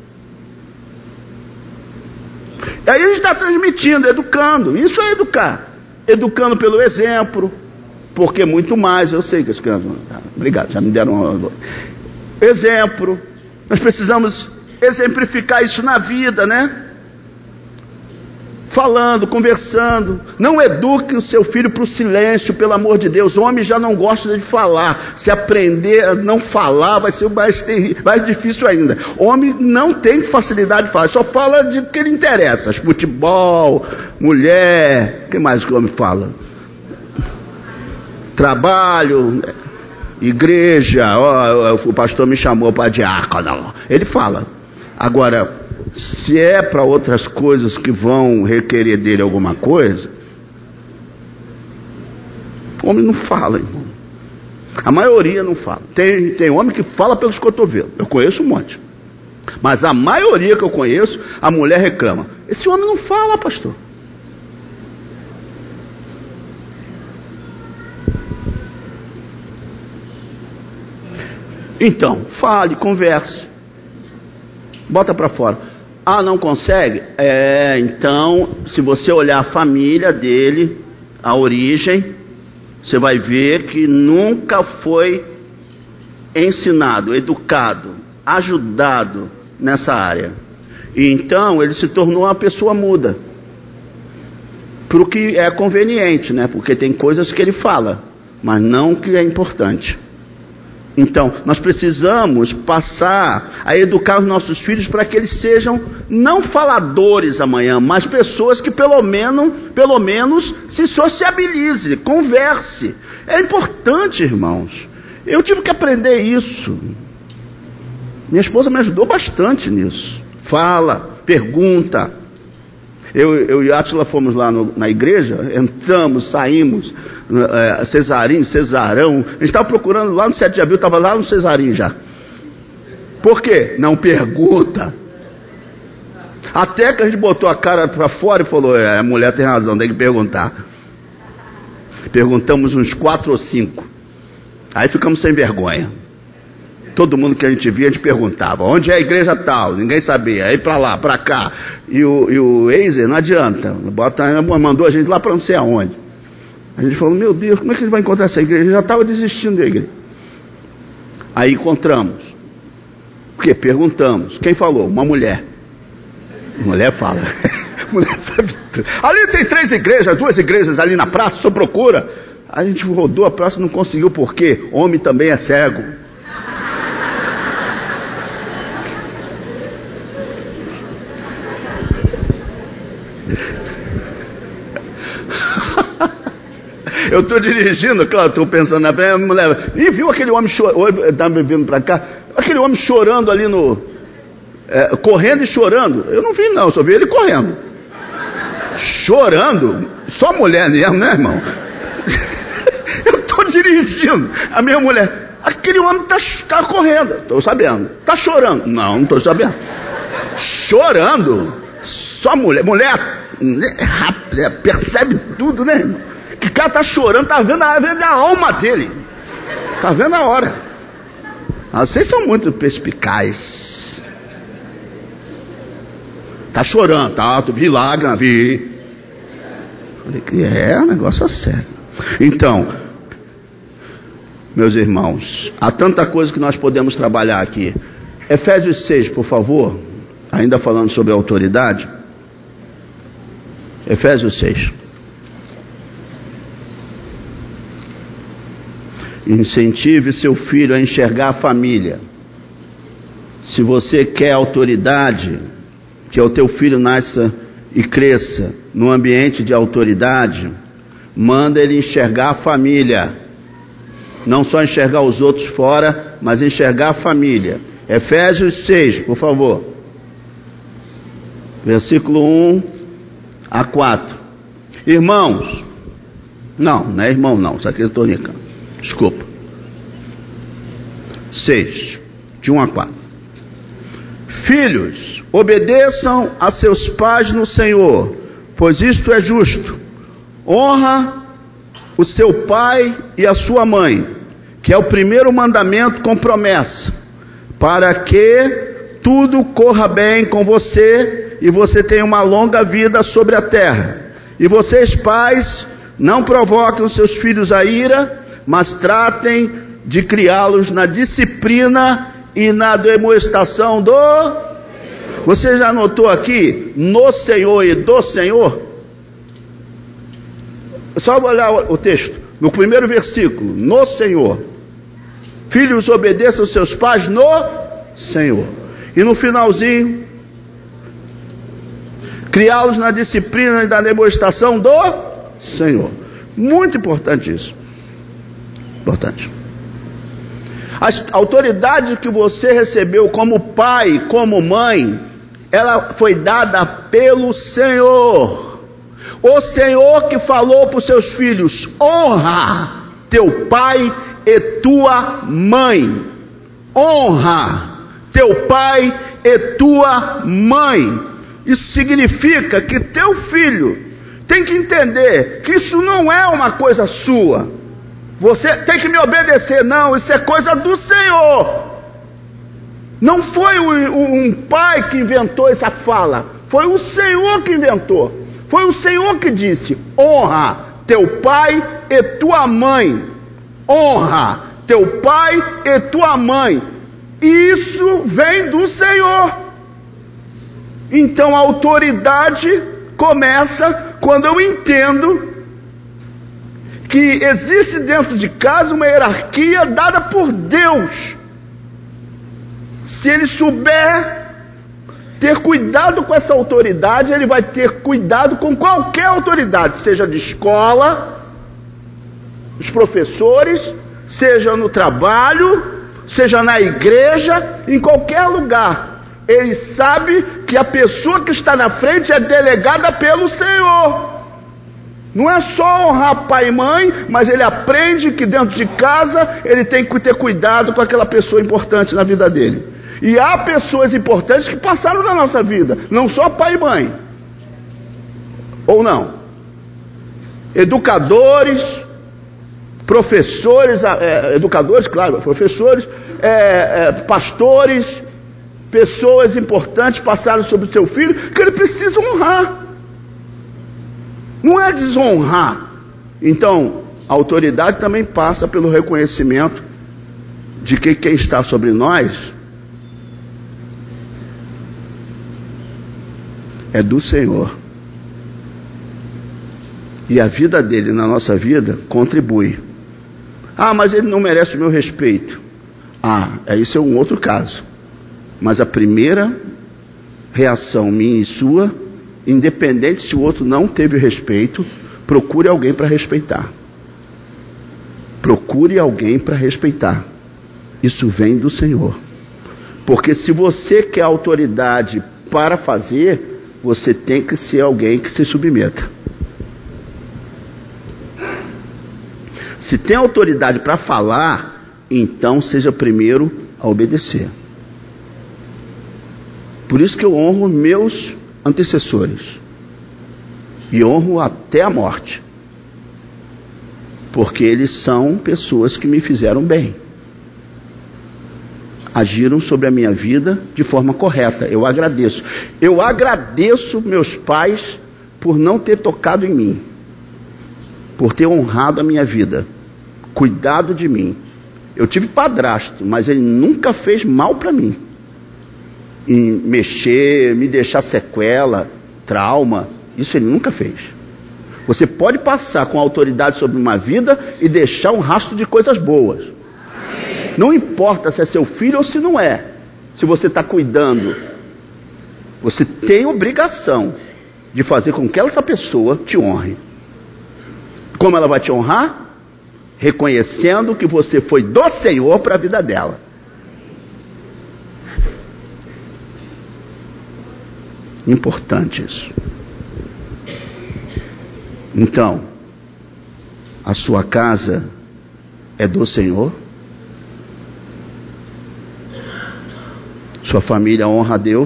E aí a gente está transmitindo, educando. Isso é educar. Educando pelo exemplo. Porque muito mais, eu sei que as crianças... Obrigado, já me deram uma... Exemplo. Nós precisamos exemplificar isso na vida, né? Falando, conversando. Não eduque o seu filho para o silêncio, pelo amor de Deus. O homem já não gosta de falar. Se aprender a não falar, vai ser mais, terrível, mais difícil ainda. O homem não tem facilidade de falar, só fala de que lhe interessa. Futebol, mulher, o que mais que o homem fala? Trabalho, igreja. Ó, o pastor me chamou para diácono. Ele fala. Agora, se é para outras coisas que vão requerer dele alguma coisa, o homem não fala, irmão. A maioria não fala. Tem, tem homem que fala pelos cotovelos. Eu conheço um monte. Mas a maioria que eu conheço, a mulher reclama. Esse homem não fala, pastor. Então, fale, converse. Bota para fora. Ah, não consegue? É, então, se você olhar a família dele, a origem, você vai ver que nunca foi ensinado, educado, ajudado nessa área. E então ele se tornou uma pessoa muda. Pro que é conveniente, né? Porque tem coisas que ele fala, mas não que é importante. Então, nós precisamos passar a educar os nossos filhos para que eles sejam não faladores amanhã, mas pessoas que pelo menos, pelo menos se sociabilize, converse. É importante, irmãos. Eu tive que aprender isso. Minha esposa me ajudou bastante nisso. Fala, pergunta. Eu, eu e Átila fomos lá no, na igreja, entramos, saímos, é, Cesarinho, Cesarão. A gente estava procurando lá no sete de abril, estava lá no Cesarinho já. Por quê? Não pergunta. Até que a gente botou a cara para fora e falou: é, a mulher tem razão, tem que perguntar. Perguntamos uns quatro ou cinco. Aí ficamos sem vergonha. Todo mundo que a gente via, a gente perguntava: onde é a igreja tal? Ninguém sabia. Aí para lá, para cá. E o, e o Eiser, não adianta. Bota, mandou a gente lá para não sei aonde. A gente falou: meu Deus, como é que a gente vai encontrar essa igreja? Já estava desistindo da igreja. Aí encontramos. O quê? Perguntamos. Quem falou? Uma mulher. A mulher fala. A mulher sabe tudo. Ali tem três igrejas, duas igrejas ali na praça, só procura. A gente rodou a praça e não conseguiu, por quê? Homem também é cego. Eu estou dirigindo, claro, estou pensando na mulher. E viu aquele homem chorando, estava vindo para cá, aquele homem chorando ali no. É, correndo e chorando. Eu não vi, não, só vi ele correndo. Chorando? Só mulher mesmo, né, irmão? Eu estou dirigindo. A minha mulher, aquele homem está tá correndo. Estou sabendo. Está chorando? Não, não estou sabendo. Chorando? Só mulher. Mulher é rápida, percebe tudo, né, irmão? Que cara tá chorando, tá vendo a, vendo a alma dele, tá vendo a hora. Ah, vocês são muito perspicazes. Tá chorando, tá? Tu vi lá, vi. Falei que é, o negócio é sério. Então, meus irmãos, há tanta coisa que nós podemos trabalhar aqui. Efésios seis, por favor, ainda falando sobre a autoridade. Efésios seis. Incentive seu filho a enxergar a família. Se você quer autoridade, que o teu filho nasça e cresça num ambiente de autoridade, manda ele enxergar a família. Não só enxergar os outros fora, mas enxergar a família. Efésios seis, por favor. Versículo um a quatro. Irmãos, não, não é irmão não, isso aqui eu estou brincando. Desculpa. seis, de um a quatro. Filhos, obedeçam a seus pais no Senhor, pois isto é justo. Honra o seu pai e a sua mãe, que é o primeiro mandamento com promessa, para que tudo corra bem com você e você tenha uma longa vida sobre a terra. E vocês, pais, não provoquem os seus filhos a ira, mas tratem de criá-los na disciplina e na demonstração do... Você já notou aqui, no Senhor e do Senhor? Só olhar o texto, no primeiro versículo, no Senhor. Filhos, obedeçam aos seus pais no Senhor. E no finalzinho, criá-los na disciplina e na demonstração do Senhor. Muito importante isso. Importante. A autoridade que você recebeu como pai, como mãe, ela foi dada pelo Senhor. O Senhor que falou para os seus filhos: honra teu pai e tua mãe. Honra teu pai e tua mãe. Isso significa que teu filho tem que entender que isso não é uma coisa sua. Você tem que me obedecer, não, isso é coisa do Senhor. Não foi um pai que inventou essa fala, foi o Senhor que inventou. Foi o Senhor que disse: honra teu pai e tua mãe. Honra teu pai e tua mãe. Isso vem do Senhor. Então a autoridade começa quando eu entendo que existe dentro de casa uma hierarquia dada por Deus. Se ele souber ter cuidado com essa autoridade, ele vai ter cuidado com qualquer autoridade, seja de escola, os professores, seja no trabalho, seja na igreja, em qualquer lugar. Ele sabe que a pessoa que está na frente é delegada pelo Senhor. Não é só honrar pai e mãe, mas ele aprende que dentro de casa ele tem que ter cuidado com aquela pessoa importante na vida dele. E há pessoas importantes que passaram na nossa vida, não só pai e mãe. Ou não? Educadores, professores, é, educadores, claro, professores, é, é, pastores, pessoas importantes passaram sobre o seu filho, que ele precisa honrar. Não é desonrar. Então, a autoridade também passa pelo reconhecimento de que quem está sobre nós é do Senhor. E a vida dele na nossa vida contribui. Ah, mas ele não merece o meu respeito. Ah, isso é um outro caso. Mas a primeira reação minha e sua, independente se o outro não teve respeito, procure alguém para respeitar. Procure alguém para respeitar. Isso vem do Senhor. Porque se você quer autoridade para fazer, você tem que ser alguém que se submeta. Se tem autoridade para falar, então seja primeiro a obedecer. Por isso que eu honro meus antecessores. E honro até a morte. Porque eles são pessoas que me fizeram bem. Agiram sobre a minha vida de forma correta. Eu agradeço. Eu agradeço meus pais por não ter tocado em mim. Por ter honrado a minha vida. Cuidado de mim. Eu tive padrasto, mas ele nunca fez mal para mim. Em mexer, me deixar sequela, trauma. Isso ele nunca fez. Você pode passar com autoridade sobre uma vida e deixar um rastro de coisas boas. Não importa se é seu filho ou se não é. Se você está cuidando, você tem obrigação de fazer com que essa pessoa te honre. Como ela vai te honrar? Reconhecendo que você foi do Senhor para a vida dela. Importante isso. Então, a sua casa é do Senhor? Sua família honra a Deus?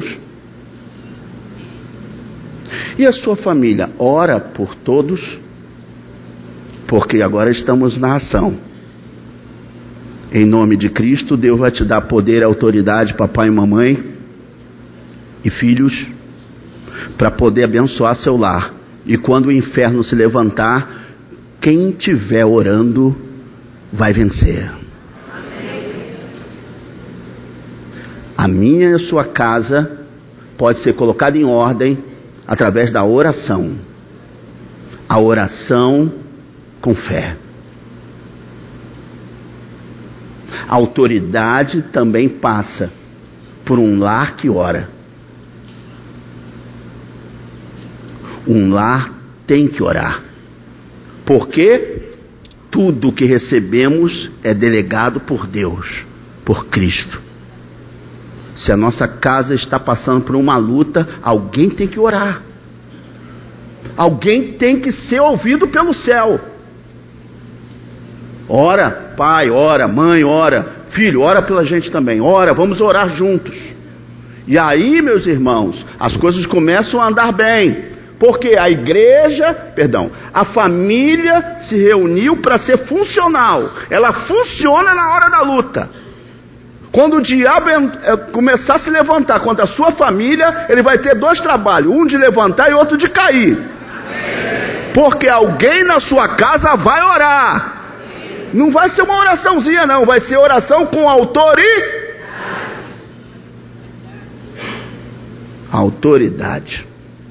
E a sua família ora por todos? Porque agora estamos na ação. Em nome de Cristo, Deus vai te dar poder e autoridade, papai e mamãe e filhos, para poder abençoar seu lar. E quando o inferno se levantar, quem estiver orando vai vencer. A minha e a sua casa pode ser colocada em ordem através da oração. A oração com fé. A autoridade também passa por um lar que ora. Um lar tem que orar. Porque tudo que recebemos é delegado por Deus, por Cristo. Se a nossa casa está passando por uma luta, alguém tem que orar. Alguém tem que ser ouvido pelo céu. Ora, pai, ora, mãe, ora, filho, ora pela gente também. Ora, vamos orar juntos. E aí, meus irmãos, as coisas começam a andar bem. Porque a igreja, perdão, a família se reuniu para ser funcional. Ela funciona na hora da luta. Quando o diabo começar a se levantar contra a sua família, ele vai ter dois trabalhos, um de levantar e outro de cair. Porque alguém na sua casa vai orar. Não vai ser uma oraçãozinha não, vai ser oração com autoridade. Autoridade.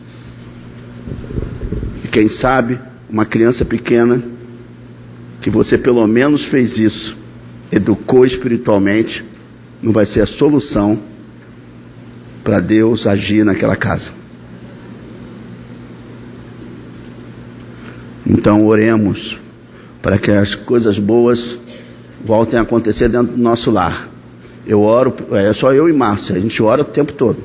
E quem sabe, uma criança pequena, que você pelo menos fez isso, educou espiritualmente, não vai ser a solução para Deus agir naquela casa. Então oremos para que as coisas boas voltem a acontecer dentro do nosso lar. Eu oro, é só eu e Márcia, a gente ora o tempo todo.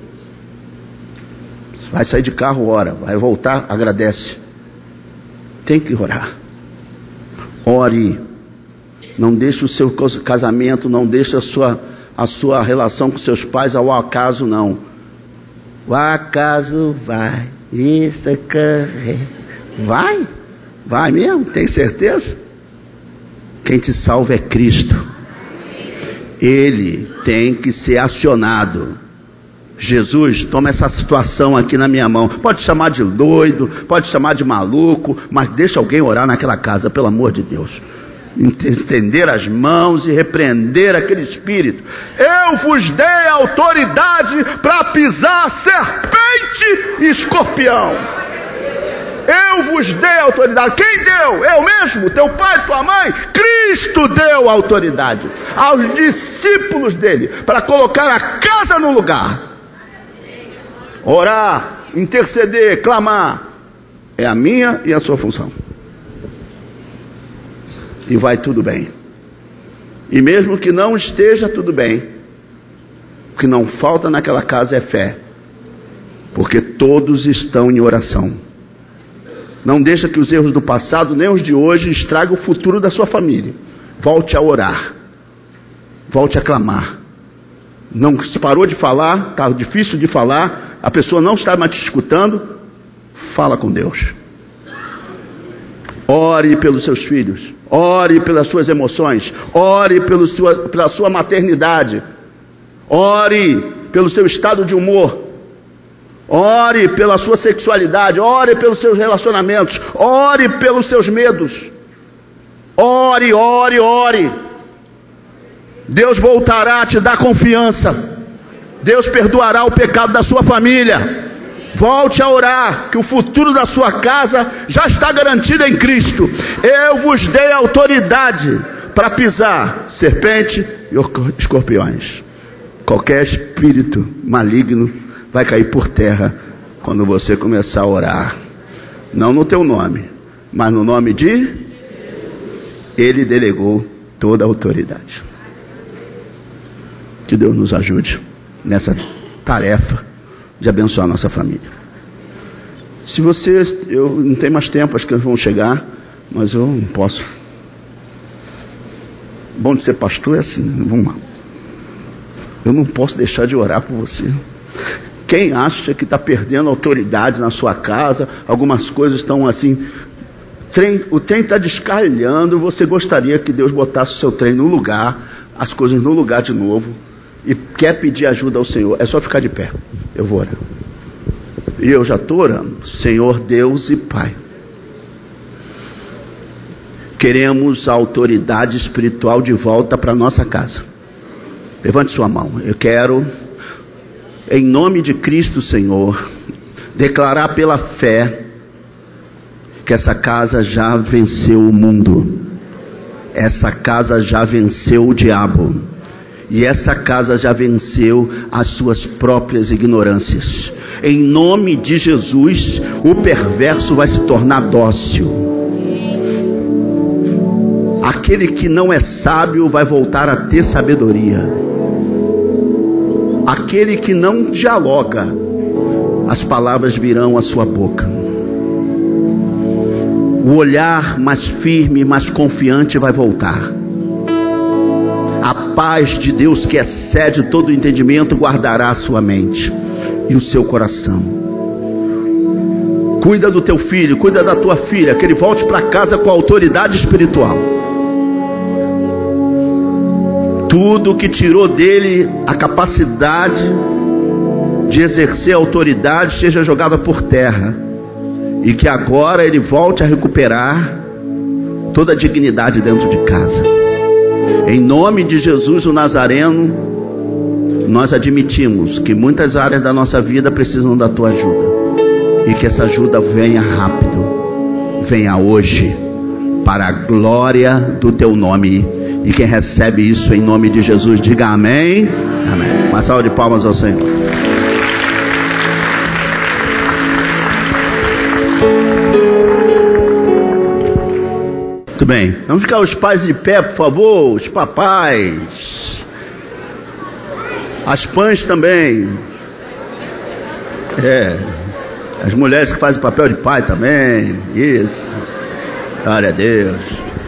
Vai sair de carro, ora. Vai voltar, agradece. Tem que orar. Ore. Não deixe o seu casamento, não deixe a sua, a sua relação com seus pais ao acaso, não. O acaso vai. Isso é... Vai? Vai mesmo? Tem certeza? Quem te salva é Cristo. Ele tem que ser acionado. Jesus, toma essa situação aqui na minha mão. Pode chamar de doido, pode chamar de maluco, mas deixa alguém orar naquela casa, pelo amor de Deus. Estender as mãos e repreender aquele espírito. Eu vos dei autoridade para pisar serpente e escorpião. Eu vos dei autoridade. Quem deu? Eu mesmo? Teu pai, tua mãe? Cristo deu autoridade aos discípulos dele para colocar a casa no lugar. Orar, interceder, clamar, é a minha e a sua função. E vai tudo bem. E mesmo que não esteja tudo bem, o que não falta naquela casa é fé, porque todos estão em oração. Não deixa que os erros do passado nem os de hoje estraguem o futuro da sua família. Volte a orar, volte a clamar. Não se parou de falar, está difícil de falar, a pessoa não está mais te escutando, fala com Deus. Ore pelos seus filhos, ore pelas suas emoções, ore pelo sua, pela sua maternidade, ore pelo seu estado de humor, ore pela sua sexualidade, ore pelos seus relacionamentos, ore pelos seus medos, ore, ore, ore. Deus voltará a te dar confiança. Deus perdoará o pecado da sua família. Volte a orar, que o futuro da sua casa já está garantido em Cristo. Eu vos dei autoridade para pisar serpente e escorpiões. Qualquer espírito maligno vai cair por terra quando você começar a orar. Não no teu nome, mas no nome de... Ele delegou toda a autoridade. Que Deus nos ajude nessa tarefa de abençoar a nossa família. Se você... Eu não tenho mais tempo, acho que eles vão chegar, mas eu não posso. Bom de ser pastor é assim, vamos lá. eu não posso deixar de orar por você. Quem acha que está perdendo autoridade na sua casa, algumas coisas estão assim, trem, o trem está descarrilhando, você gostaria que Deus botasse o seu trem no lugar, as coisas no lugar de novo, e quer pedir ajuda ao Senhor, é só ficar de pé, eu vou orar. E eu já estou orando. Senhor Deus e Pai, queremos a autoridade espiritual de volta para nossa casa. Levante sua mão. Eu quero, em nome de Cristo, Senhor, declarar pela fé que essa casa já venceu o mundo, essa casa já venceu o diabo, e essa casa já venceu as suas próprias ignorâncias. Em nome de Jesus, o perverso vai se tornar dócil. Aquele que não é sábio vai voltar a ter sabedoria. Aquele que não dialoga, as palavras virão à sua boca. O olhar mais firme, mais confiante vai voltar. A paz de Deus, que excede todo o entendimento, guardará a sua mente e o seu coração. Cuida do teu filho, cuida da tua filha, que ele volte para casa com autoridade espiritual. Tudo que tirou dele a capacidade de exercer autoridade seja jogada por terra, e que agora ele volte a recuperar toda a dignidade dentro de casa. Em nome de Jesus o Nazareno, nós admitimos que muitas áreas da nossa vida precisam da tua ajuda, e que essa ajuda venha rápido, venha hoje, para a glória do teu nome. E quem recebe isso em nome de Jesus, diga amém. Amém. Uma salva de palmas ao Senhor. Muito bem, vamos ficar os pais de pé, por favor, os papais, as pães também, é, as mulheres que fazem o papel de pai também, isso, glória a Deus.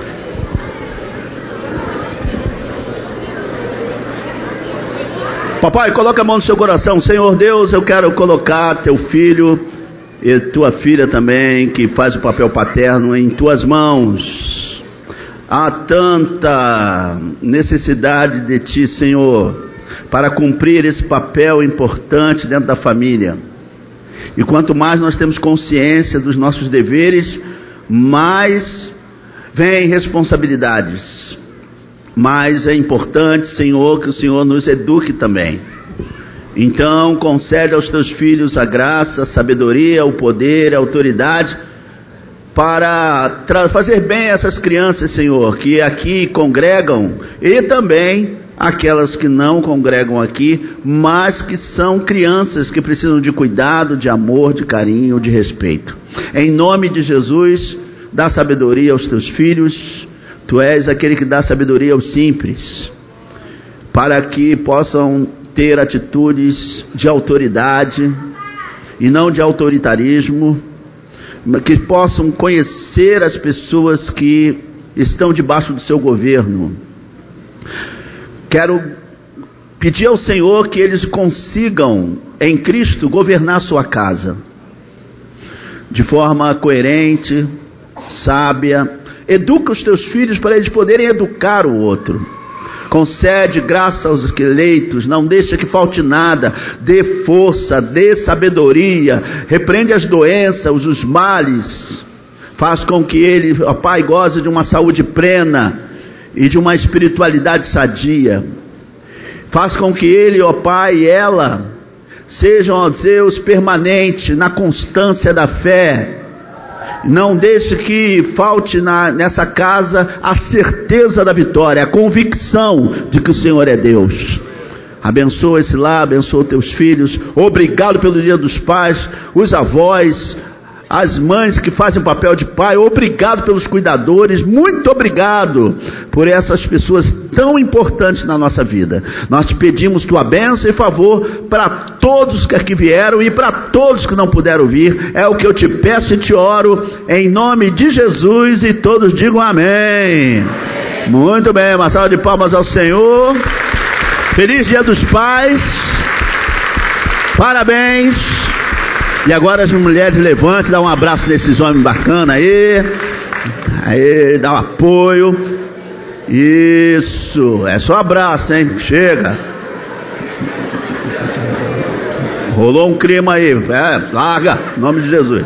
Papai, coloca a mão no seu coração. Senhor Deus, eu quero colocar teu filho e tua filha também, que faz o papel paterno, em tuas mãos. Há tanta necessidade de ti, Senhor, para cumprir esse papel importante dentro da família. E quanto mais nós temos consciência dos nossos deveres, mais vem responsabilidades. Mas é importante, Senhor, que o Senhor nos eduque também. Então, concede aos teus filhos a graça, a sabedoria, o poder, a autoridade, para fazer bem a essas crianças, Senhor, que aqui congregam, e também aquelas que não congregam aqui, mas que são crianças que precisam de cuidado, de amor, de carinho, de respeito. Em nome de Jesus, dá sabedoria aos teus filhos. Tu és aquele que dá sabedoria aos simples, para que possam ter atitudes de autoridade e não de autoritarismo, que possam conhecer as pessoas que estão debaixo do seu governo. Quero pedir ao Senhor que eles consigam em Cristo governar sua casa de forma coerente, sábia. Educa os teus filhos para eles poderem educar o outro. Concede graça aos eleitos, não deixa que falte nada. Dê força, dê sabedoria, repreende as doenças, os males. Faz com que ele, ó Pai, goze de uma saúde plena e de uma espiritualidade sadia. Faz com que ele, ó Pai, e ela sejam, ó Deus, permanentes na constância da fé. Não deixe que falte na, nessa casa a certeza da vitória, a convicção de que o Senhor é Deus. Abençoa esse lar, abençoa teus filhos. Obrigado pelo dia dos pais, os avós, as mães que fazem o papel de pai. Obrigado pelos cuidadores, muito obrigado por essas pessoas tão importantes na nossa vida. Nós te pedimos tua bênção e favor para todos que aqui vieram e para todos que não puderam vir. É o que eu te peço e te oro em nome de Jesus, e todos digam amém. Muito bem, uma salva de palmas ao Senhor. Feliz Dia dos Pais. Parabéns. E agora as mulheres levantem, dá um abraço nesses homens bacanas aí. Aí, dá um apoio. Isso, é só abraço, hein? Chega. Rolou um clima aí. É, larga, em nome de Jesus.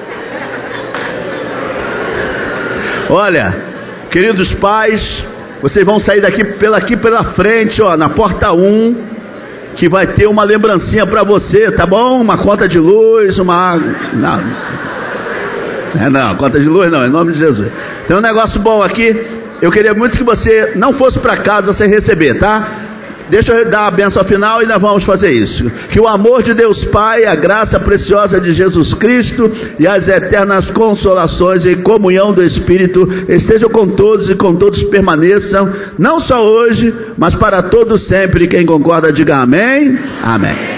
Olha, queridos pais, vocês vão sair daqui pela, aqui pela frente, ó, na porta um, que vai ter uma lembrancinha para você, tá bom? Uma conta de luz, uma... Não, é, não, conta de luz não, em nome de Jesus. Tem um negócio bom aqui, eu queria muito que você não fosse para casa sem receber, tá? Deixa eu dar a bênção final e nós vamos fazer isso. Que o amor de Deus Pai, a graça preciosa de Jesus Cristo e as eternas consolações e comunhão do Espírito estejam com todos e com todos permaneçam, não só hoje, mas para todos sempre. Quem concorda, diga amém. Amém.